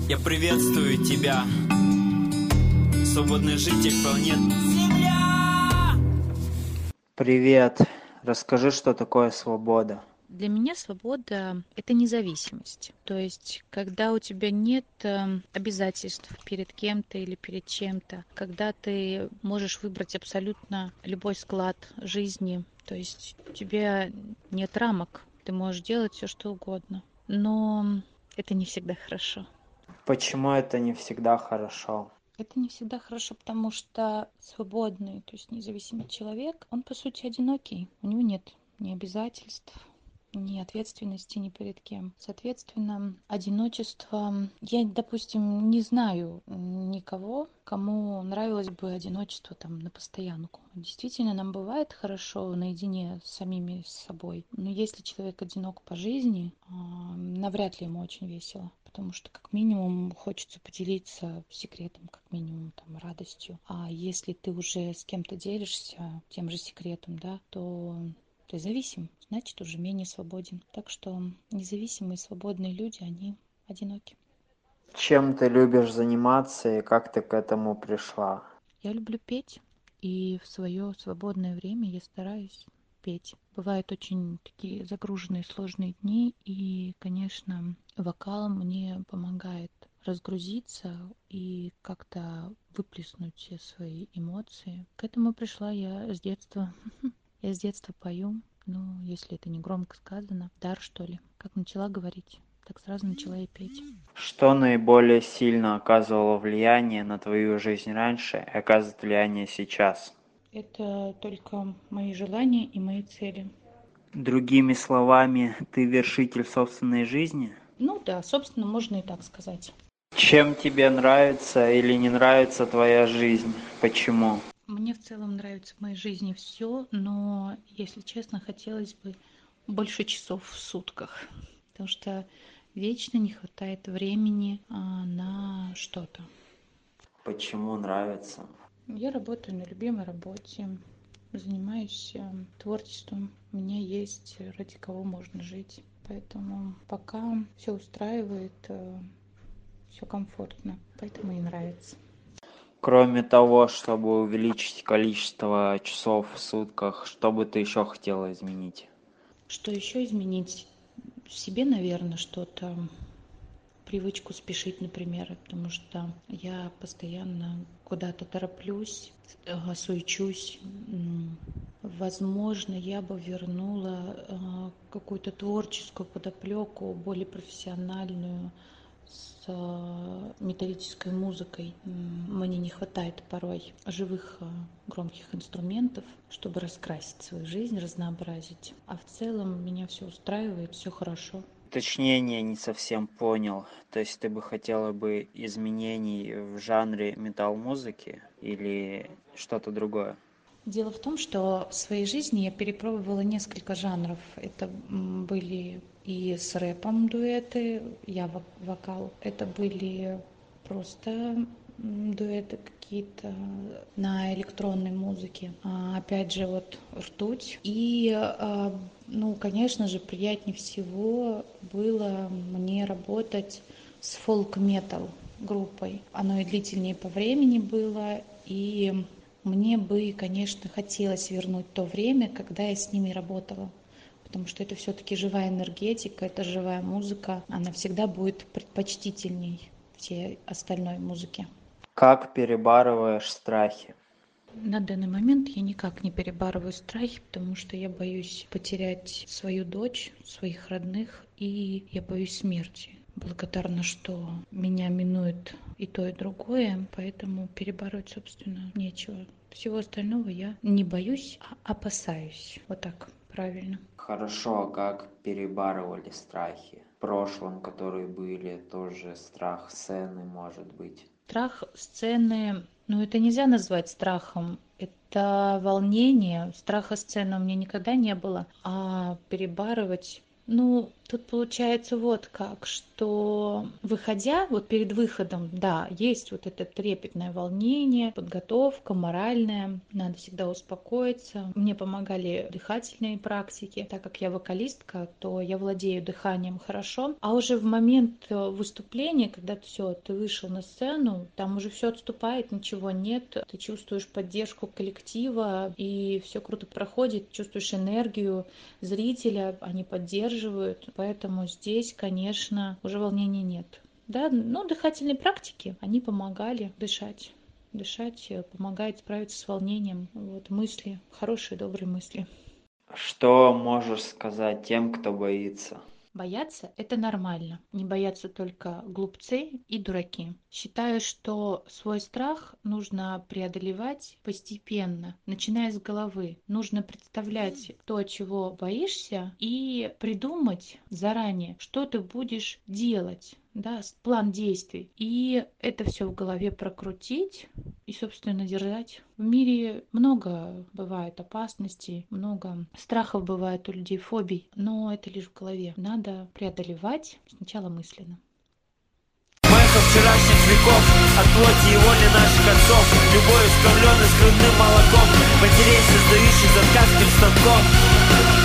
Я приветствую тебя, свободный житель планеты Земля! Привет. Расскажи, что такое свобода. Для меня свобода — это независимость. То есть, когда у тебя нет обязательств перед кем-то или перед чем-то, когда ты можешь выбрать абсолютно любой склад жизни, то есть у тебя нет рамок, ты можешь делать все, что угодно. Но это не всегда хорошо. Почему это не всегда хорошо? Это не всегда хорошо, потому что свободный, то есть независимый человек, он по сути одинокий. У него нет ни обязательств, ни ответственности ни перед кем. Соответственно, одиночество... Я, допустим, не знаю никого, кому нравилось бы одиночество там на постоянку. Действительно, нам бывает хорошо наедине с самими собой. Но если человек одинок по жизни, навряд ли ему очень весело. Потому что, как минимум, хочется поделиться секретом, как минимум, там, радостью. А если ты уже с кем-то делишься тем же секретом, да, то ты зависим, значит, уже менее свободен. Так что независимые свободные люди, они одиноки. Чем ты любишь заниматься и как ты к этому пришла? Я люблю петь, и в свое свободное время я стараюсь петь. Бывают очень такие загруженные, сложные дни, и, конечно, вокал мне помогает разгрузиться и как-то выплеснуть все свои эмоции. К этому пришла я с детства. Я с детства пою, ну, если это не громко сказано, дар, что ли. Как начала говорить, так сразу начала и петь. Что наиболее сильно оказывало влияние на твою жизнь раньше и оказывает влияние сейчас? Это только мои желания и мои цели. Другими словами, ты вершитель собственной жизни? Ну да, собственно, можно и так сказать. Чем тебе нравится или не нравится твоя жизнь? Почему? Мне в целом нравится в моей жизни все, но, если честно, хотелось бы больше часов в сутках, потому что вечно не хватает времени на что-то. Почему нравится? Я работаю на любимой работе, занимаюсь творчеством. У меня есть ради кого можно жить. Поэтому пока все устраивает, все комфортно. Поэтому и нравится. Кроме того, чтобы увеличить количество часов в сутках, что бы ты еще хотела изменить? Что еще изменить? В себе, наверное, что-то. Привычку спешить, например, потому что я постоянно куда-то тороплюсь, суечусь. Возможно, я бы вернула какую-то творческую подоплеку, более профессиональную, с металлической музыкой. Мне не хватает порой живых громких инструментов, чтобы раскрасить свою жизнь, разнообразить. А в целом меня все устраивает, все хорошо. Уточнение не совсем понял. То есть ты бы хотела бы изменений в жанре метал-музыки или что-то другое? Дело в том, что в своей жизни я перепробовала несколько жанров. Это были и с рэпом дуэты, я вокал. Это были просто дуэты какие-то на электронной музыке. Опять же, вот ртуть. И, ну, конечно же, приятнее всего было мне работать с фолк-метал группой. Оно и длительнее по времени было, и мне бы, конечно, хотелось вернуть то время, когда я с ними работала, потому что это все-таки живая энергетика, это живая музыка, она всегда будет предпочтительней всей остальной музыки. Как перебарываешь страхи? На данный момент я никак не перебарываю страхи, потому что я боюсь потерять свою дочь, своих родных, и я боюсь смерти. Благодарна, что меня минует и то, и другое, поэтому перебороть, собственно, нечего. Всего остального я не боюсь, а опасаюсь. Вот так, правильно. Хорошо, а как перебарывали страхи? В прошлом, которые были, тоже страх сцены, может быть. Страх сцены, ну это нельзя назвать страхом, это волнение. Страха сцены у меня никогда не было. А перебарывать, ну тут получается вот как, что выходя, вот перед выходом, да, есть вот это трепетное волнение, подготовка моральная, надо всегда успокоиться. Мне помогали дыхательные практики, так как я вокалистка, то я владею дыханием хорошо. А уже в момент выступления, когда ты вышел на сцену, там уже все отступает, ничего нет, ты чувствуешь поддержку коллектива, и все круто проходит, чувствуешь энергию зрителя, они поддерживают, поэтому здесь, конечно, уже волнения нет. Да, но дыхательные практики, они помогали дышать. Дышать помогает справиться с волнением. Вот мысли, хорошие, добрые мысли. Что можешь сказать тем, кто боится? Бояться– это нормально. Не боятся только глупцы и дураки. Считаю, что свой страх нужно преодолевать постепенно, начиная с головы. Нужно представлять то, чего боишься, и придумать заранее, что ты будешь делать. Да, план действий. И это все в голове прокрутить и, собственно, держать. В мире много бывает опасностей, много страхов бывает у людей, фобий, но это лишь в голове. Надо преодолевать сначала мысленно. Эхо вчерашних веков, от плоти и воли наших отцов, любовью скормленной с грудным молоком, матерей, создающих за ткацким станком.